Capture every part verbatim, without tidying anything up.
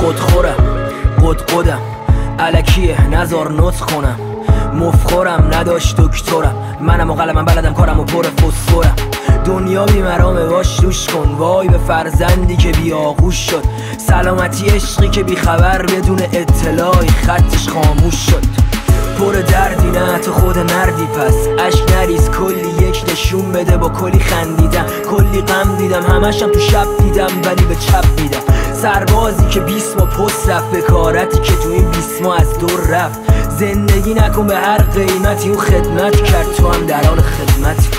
خودخورم قدقدم الکیه نزار نطق کنم مفخورم نداشت دکترم منم و قلمم بلدم کارم و پر فسفرم دنیا بی مرامه باش روش کن وای به فرزندی که بی آغوش شد سلامتی عشقی که بی خبر بدون اطلاعی خطش خاموش شد پر دردی نه تو خود مردی پس عشق نریز کلی یک نشون بده با کلی خندیدم کلی غم دیدم همشم تو شب دیدم ولی به چپ دیدم سربازی که بیست ماه پست رفت به کارتی که تو این بیست ماه از دور رفت زندگی نکن به هر قیمتی اون خدمت کرد تو هم در حال خدمتی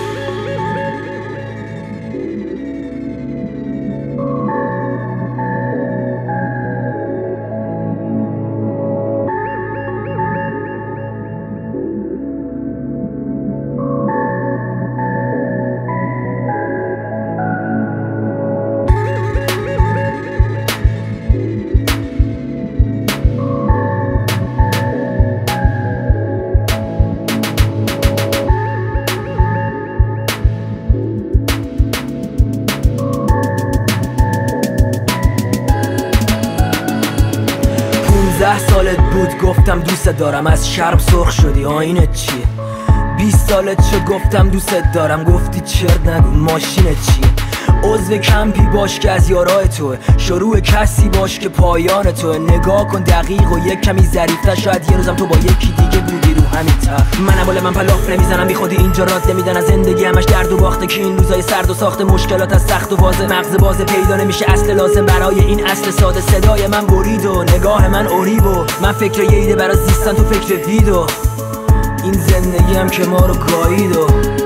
ده سالت بود گفتم دوست دارم از شرم سرخ شدی آینت چیه بیست سالت شد گفتم دوست دارم گفتی چرت نگو ماشینت چیه عضو کمپی باش که از یارای توه شروع کسی باش که پایان توه نگاه کن دقیق و یک کمی ظریف‌تر شاید یه روزم تو با یکی دیگه بودی رو همین طرف منم بوله من پلاف نمیزنم بی خودی اینجا راد نمیدن از زندگی همش درد و باخته که این روزای سرد و ساخته مشکلات از سخت و واضح مغز باز پیدا نمیشه اصل لازم برای این اصل ساده صدای من برید و نگاه من اوریب و من فکر یه ایده برای زیستن تو فکر ویدو این زندگی هم که ما رو گایید و